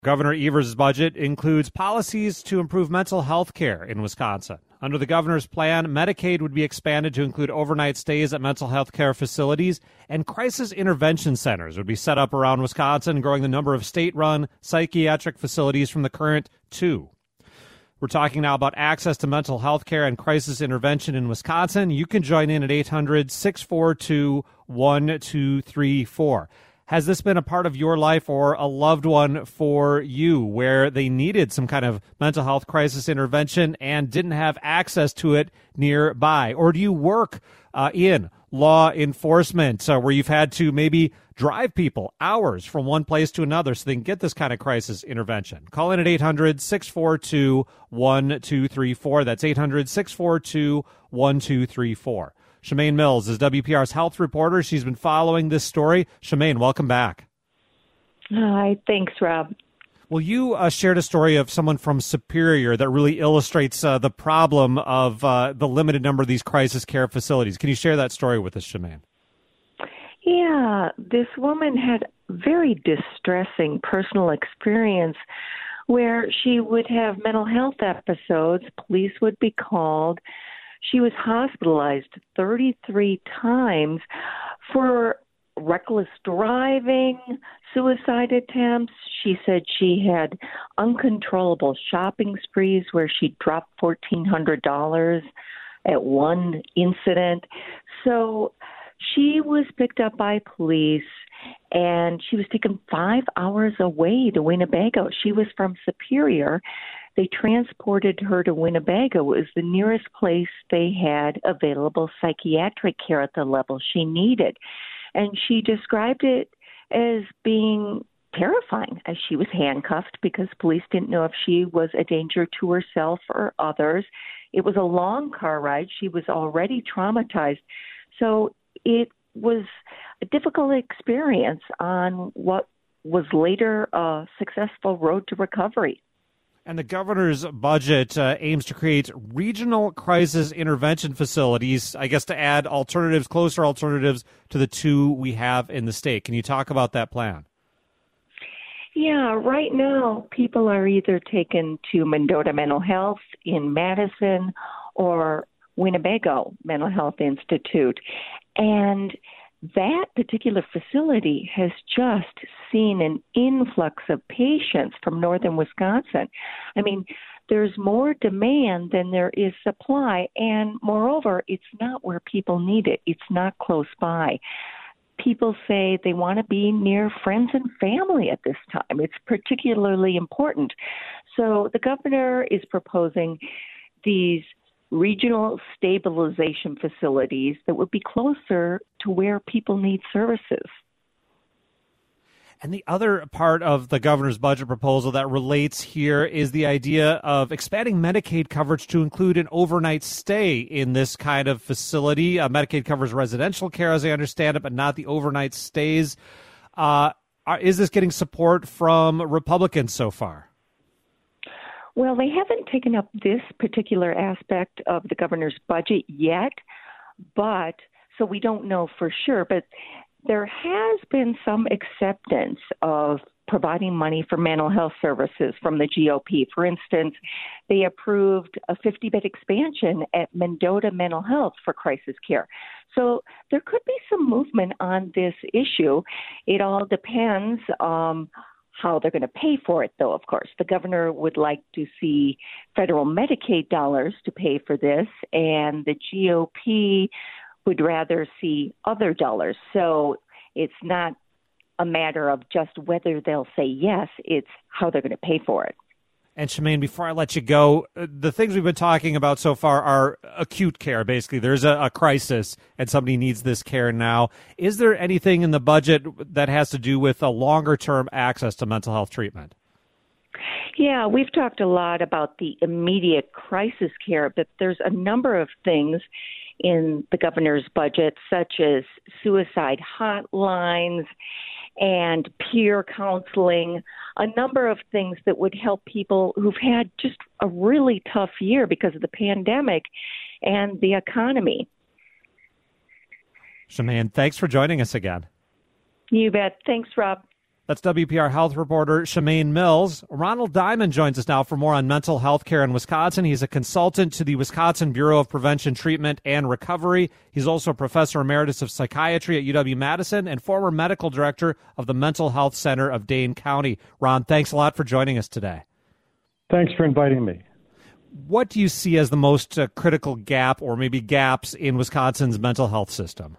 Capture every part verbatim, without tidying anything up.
Governor Evers' budget includes policies to improve mental health care in Wisconsin. Under the governor's plan, Medicaid would be expanded to include overnight stays at mental health care facilities, and crisis intervention centers would be set up around Wisconsin, growing the number of state-run psychiatric facilities from the current two. We're talking now about access to mental health care and crisis intervention in Wisconsin. You can join in at eight hundred, six four two, one two three four. Has this been a part of your life or a loved one for you where they needed some kind of mental health crisis intervention and didn't have access to it nearby? Or do you work uh, in law enforcement uh, where you've had to maybe drive people hours from one place to another so they can get this kind of crisis intervention? Call in at eight hundred, six four two, one two three four. That's eight hundred, six four two, one two three four. Shemaine Mills is W P R's health reporter. She's been following this story. Shemaine, welcome back. Hi, thanks, Rob. Well, you uh, shared a story of someone from Superior that really illustrates uh, the problem of uh, the limited number of these crisis care facilities. Can you share that story with us, Shemaine? Yeah, this woman had very distressing personal experience where she would have mental health episodes. Police would be called. She was hospitalized thirty-three times for reckless driving, suicide attempts. She said she had uncontrollable shopping sprees where she dropped fourteen hundred dollars at one incident. So she was picked up by police, and she was taken five hours away to Winnebago. She was from Superior. They transported her to Winnebago. It was the nearest place they had available psychiatric care at the level she needed. And she described it as being terrifying, as she was handcuffed because police didn't know if she was a danger to herself or others. It was a long car ride. She was already traumatized. So it was a difficult experience on what was later a successful road to recovery. And the governor's budget uh, aims to create regional crisis intervention facilities, I guess to add alternatives, closer alternatives to the two we have in the state. Can you talk about that plan? Yeah, right now people are either taken to Mendota Mental Health in Madison or Winnebago Mental Health Institute. And that particular facility has just seen an influx of patients from northern Wisconsin. I mean, there's more demand than there is supply, and moreover, it's not where people need it. It's not close by. People say they want to be near friends and family at this time. It's particularly important. So the governor is proposing these regional stabilization facilities that would be closer to where people need services. And the other part of the governor's budget proposal that relates here is the idea of expanding Medicaid coverage to include an overnight stay in this kind of facility. Uh, Medicaid covers residential care, as I understand it, but not the overnight stays. Uh, are, is this getting support from Republicans so far? Well, they haven't taken up this particular aspect of the governor's budget yet, but so we don't know for sure. But there has been some acceptance of providing money for mental health services from the G O P. For instance, they approved a fifty-bed expansion at Mendota Mental Health for crisis care. So there could be some movement on this issue. It all depends um how they're going to pay for it, though, of course. The governor would like to see federal Medicaid dollars to pay for this, and the G O P would rather see other dollars. So it's not a matter of just whether they'll say yes, it's how they're going to pay for it. And Shemaine, before I let you go, the things we've been talking about so far are acute care, basically. There's a, a crisis and somebody needs this care now. Is there anything in the budget that has to do with a longer-term access to mental health treatment? Yeah, we've talked a lot about the immediate crisis care, but there's a number of things in the governor's budget, such as suicide hotlines and peer counseling, a number of things that would help people who've had just a really tough year because of the pandemic and the economy. Shemaine, thanks for joining us again. You bet. Thanks, Rob. That's W P R health reporter Shemaine Mills. Ronald Diamond joins us now for more on mental health care in Wisconsin. He's a consultant to the Wisconsin Bureau of Prevention, Treatment, and Recovery. He's also a professor emeritus of psychiatry at U W-Madison and former medical director of the Mental Health Center of Dane County. Ron, thanks a lot for joining us today. Thanks for inviting me. What do you see as the most uh, critical gap or maybe gaps in Wisconsin's mental health system?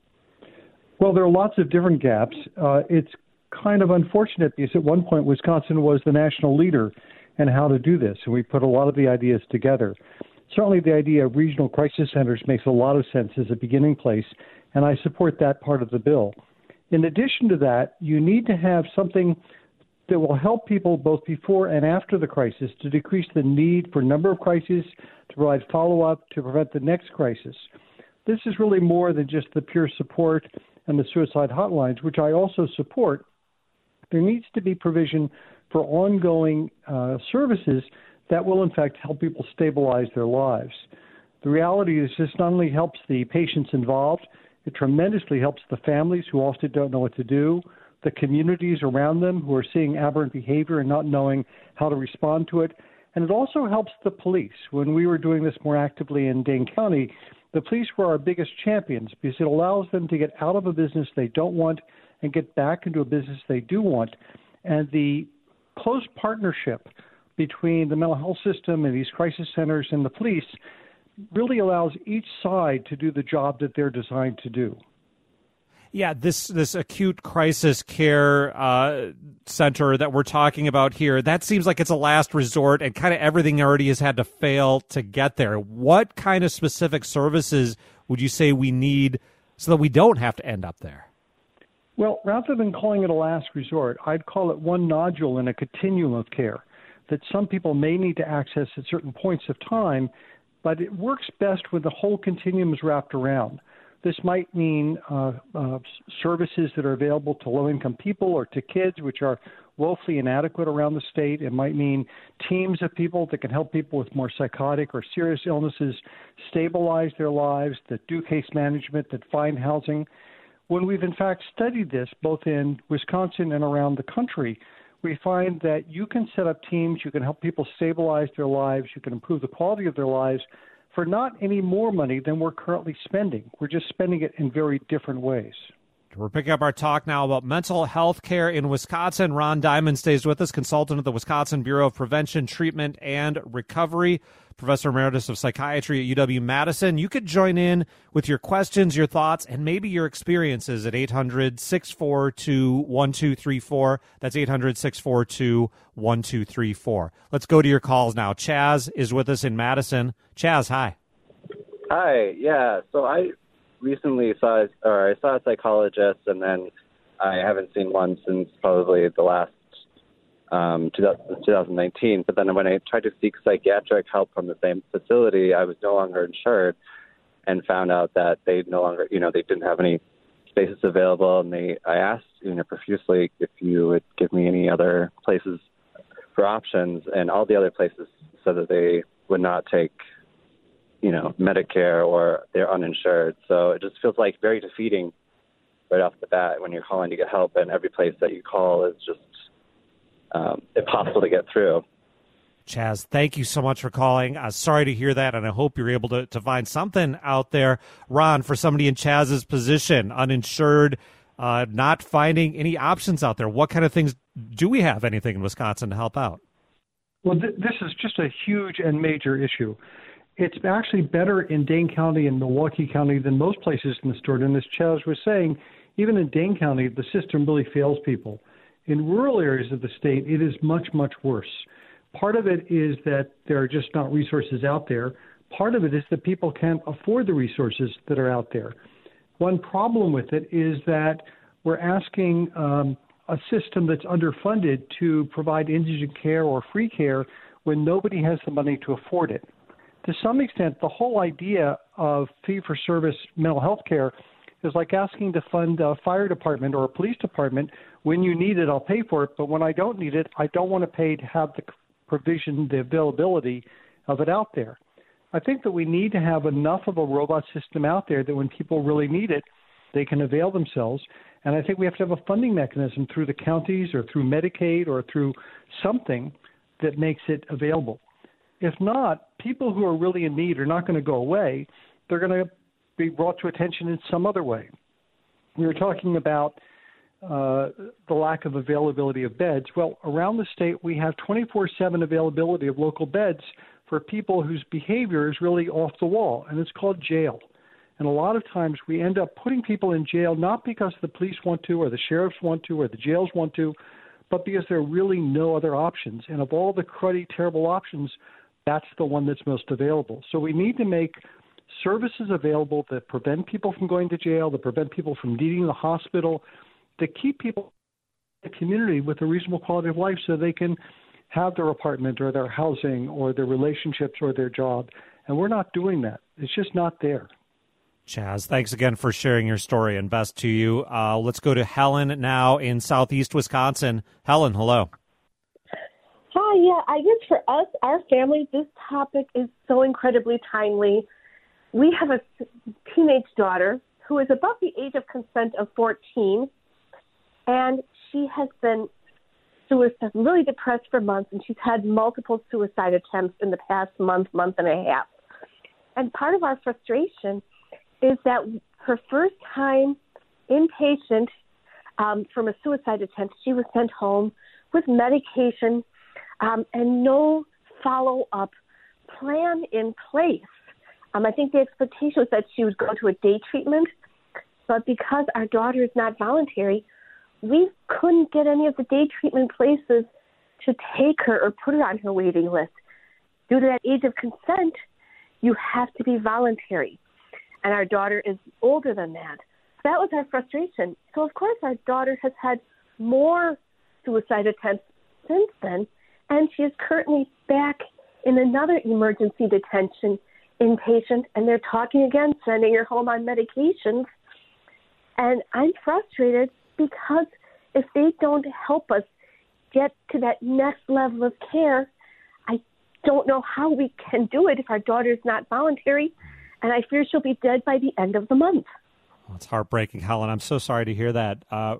Well, there are lots of different gaps. Uh, it's kind of unfortunate because at one point Wisconsin was the national leader in how to do this, and we put a lot of the ideas together. Certainly the idea of regional crisis centers makes a lot of sense as a beginning place, and I support that part of the bill. In addition to that, you need to have something that will help people both before and after the crisis to decrease the need for number of crises, to provide follow-up, to prevent the next crisis. This is really more than just the peer support and the suicide hotlines, which I also support. There needs to be provision for ongoing uh, services that will, in fact, help people stabilize their lives. The reality is this not only helps the patients involved, it tremendously helps the families who often don't know what to do, the communities around them who are seeing aberrant behavior and not knowing how to respond to it. And it also helps the police. When we were doing this more actively in Dane County, the police were our biggest champions because it allows them to get out of a business they don't want and get back into a business they do want. And the close partnership between the mental health system and these crisis centers and the police really allows each side to do the job that they're designed to do. Yeah, this this acute crisis care uh, center that we're talking about here, that seems like it's a last resort and kind of everything already has had to fail to get there. What kind of specific services would you say we need so that we don't have to end up there? Well, rather than calling it a last resort, I'd call it one nodule in a continuum of care that some people may need to access at certain points of time, but it works best when the whole continuum is wrapped around. This might mean uh, uh, services that are available to low-income people or to kids, which are woefully inadequate around the state. It might mean teams of people that can help people with more psychotic or serious illnesses stabilize their lives, that do case management, that find housing. When we've, in fact, studied this, both in Wisconsin and around the country, we find that you can set up teams, you can help people stabilize their lives, you can improve the quality of their lives, for not any more money than we're currently spending. We're just spending it in very different ways. We're picking up our talk now about mental health care in Wisconsin. Ron Diamond stays with us, consultant at the Wisconsin Bureau of Prevention, Treatment, and Recovery, professor emeritus of psychiatry at U W-Madison. You could join in with your questions, your thoughts, and maybe your experiences at eight hundred, six four two, one two three four. That's eight hundred, six four two, one two three four. Let's go to your calls now. Chaz is with us in Madison. Chaz, hi. Hi, yeah. So I recently saw, or I saw a psychologist, and then I haven't seen one since probably the last um, two thousand nineteen. But then when I tried to seek psychiatric help from the same facility, I was no longer insured, and found out that they no longer, you know, they didn't have any spaces available. And they, I asked, you know, profusely if you would give me any other places for options, and all the other places said that they would not take, you know, Medicare or they're uninsured. So it just feels like very defeating right off the bat when you're calling to get help, and every place that you call is just um, impossible to get through. Chaz, thank you so much for calling. Uh, sorry to hear that, and I hope you're able to, to find something out there. Ron, for somebody in Chaz's position, uninsured, uh, not finding any options out there, what kind of things do we have anything in Wisconsin to help out? Well, th- this is just a huge and major issue. It's actually better in Dane County and Milwaukee County than most places in the state. And as Chaz was saying, even in Dane County, the system really fails people. In rural areas of the state, it is much, much worse. Part of it is that there are just not resources out there. Part of it is that people can't afford the resources that are out there. One problem with it is that we're asking um, a system that's underfunded to provide indigent care or free care when nobody has the money to afford it. To some extent, the whole idea of fee-for-service mental health care is like asking to fund a fire department or a police department. When you need it, I'll pay for it, but when I don't need it, I don't want to pay to have the provision, the availability of it out there. I think that we need to have enough of a robust system out there that when people really need it, they can avail themselves. And I think we have to have a funding mechanism through the counties or through Medicaid or through something that makes it available. If not, people who are really in need are not going to go away. They're going to be brought to attention in some other way. We were talking about uh, the lack of availability of beds. Well, around the state, we have twenty-four seven availability of local beds for people whose behavior is really off the wall, and it's called jail. And a lot of times we end up putting people in jail not because the police want to or the sheriffs want to or the jails want to, but because there are really no other options. And of all the cruddy, terrible options, that's the one that's most available. So we need to make services available that prevent people from going to jail, that prevent people from needing the hospital, that keep people in the community with a reasonable quality of life so they can have their apartment or their housing or their relationships or their job. And we're not doing that. It's just not there. Chaz, thanks again for sharing your story, and best to you. Uh, let's go to Helen now in southeast Wisconsin. Helen, hello. Hi, yeah, I guess for us, our family, this topic is so incredibly timely. We have a teenage daughter who is above the age of consent of fourteen, and she has been suicide, really depressed for months, and she's had multiple suicide attempts in the past month, month and a half. And part of our frustration is that her first time inpatient um, from a suicide attempt, she was sent home with medication um, and no follow-up plan in place. Um, I think the expectation was that she would go to a day treatment, but because our daughter is not voluntary, we couldn't get any of the day treatment places to take her or put her on her waiting list. Due to that age of consent, you have to be voluntary. And our daughter is older than that. That was our frustration. So, of course, our daughter has had more suicide attempts since then, and she is currently back in another emergency detention inpatient, and they're talking again, sending her home on medications. And I'm frustrated because if they don't help us get to that next level of care, I don't know how we can do it if our daughter is not voluntary. And I fear she'll be dead by the end of the month. Well, it's heartbreaking, Helen. I'm so sorry to hear that. Uh,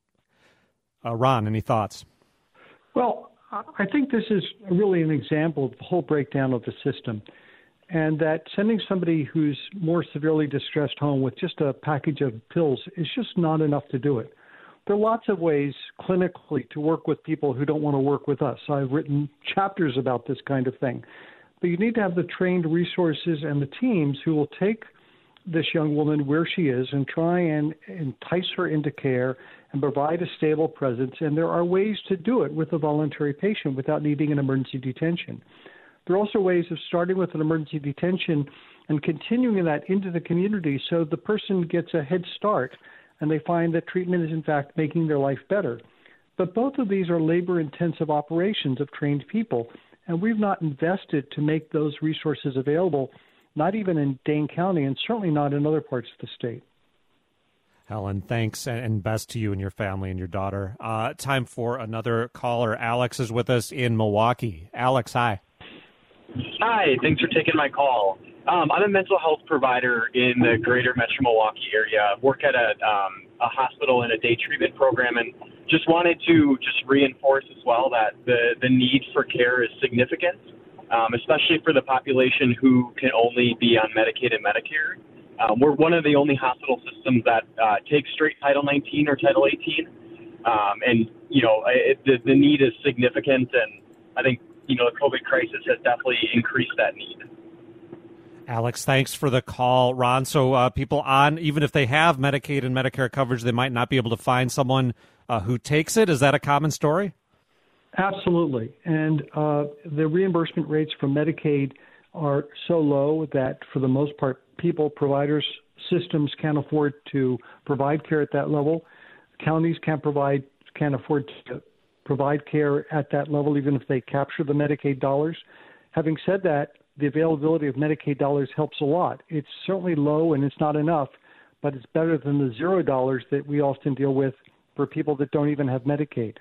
uh, Ron, any thoughts? Well, I think this is really an example of the whole breakdown of the system, and that sending somebody who's more severely distressed home with just a package of pills is just not enough to do it. There are lots of ways clinically to work with people who don't want to work with us. I've written chapters about this kind of thing. But you need to have the trained resources and the teams who will take this young woman where she is and try and entice her into care and provide a stable presence. And there are ways to do it with a voluntary patient without needing an emergency detention. There are also ways of starting with an emergency detention and continuing that into the community so the person gets a head start and they find that treatment is, in fact, making their life better. But both of these are labor-intensive operations of trained people. And we've not invested to make those resources available, not even in Dane County and certainly not in other parts of the state. Helen, thanks, and best to you and your family and your daughter. Uh, time for another caller. Alex is with us in Milwaukee. Alex, hi. Hi, thanks for taking my call. Um, I'm a mental health provider in the greater Metro Milwaukee area. I work at a, um, a hospital in a day treatment program, and just wanted to just reinforce as well that the, the need for care is significant, um, especially for the population who can only be on Medicaid and Medicare. Um, we're one of the only hospital systems that uh, takes straight Title nineteen or Title eighteen, um, and you know it, the, the need is significant, and I think you know the COVID crisis has definitely increased that need. Alex, thanks for the call. Ron, so uh, people on, even if they have Medicaid and Medicare coverage, they might not be able to find someone uh, who takes it. Is that a common story? Absolutely. And uh, the reimbursement rates from Medicaid are so low that, for the most part, people, providers, systems can't afford to provide care at that level. Counties can't provide, can't afford to provide care at that level, even if they capture the Medicaid dollars. Having said that, the availability of Medicaid dollars helps a lot. It's certainly low and it's not enough, but it's better than the zero dollars that we often deal with for people that don't even have Medicaid.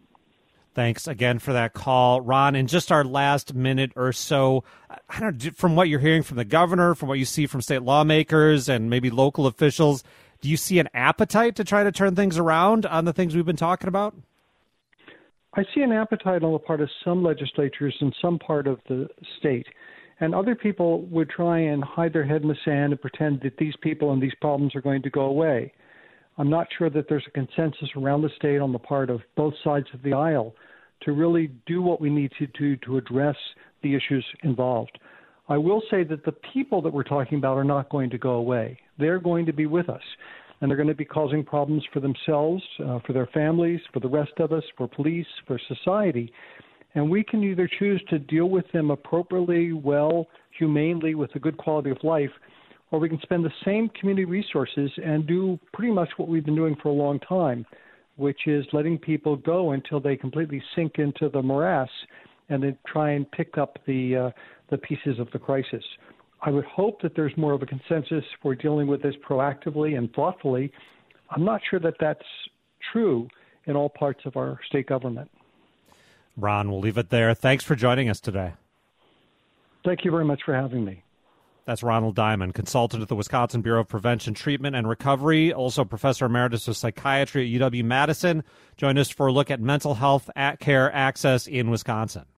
Thanks again for that call, Ron. In just our last minute or so, I don't know, from what you're hearing from the governor, from what you see from state lawmakers and maybe local officials, Do you see an appetite to try to turn things around on the things we've been talking about? I see an appetite on the part of some legislatures in some part of the state. And other people would try and hide their head in the sand and pretend that these people and these problems are going to go away. I'm not sure that there's a consensus around the state on the part of both sides of the aisle to really do what we need to do to address the issues involved. I will say that the people that we're talking about are not going to go away. They're going to be with us, and they're going to be causing problems for themselves, uh, for their families, for the rest of us, for police, for society. And we can either choose to deal with them appropriately, well, humanely, with a good quality of life, or we can spend the same community resources and do pretty much what we've been doing for a long time, which is letting people go until they completely sink into the morass and then try and pick up the uh, the pieces of the crisis. I would hope that there's more of a consensus for dealing with this proactively and thoughtfully. I'm not sure that that's true in all parts of our state government. Ron, we'll leave it there. Thanks for joining us today. Thank you very much for having me. That's Ronald Diamond, consultant at the Wisconsin Bureau of Prevention, Treatment, and Recovery, also professor emeritus of psychiatry at U W Madison. Join us for a look at mental health care access in Wisconsin.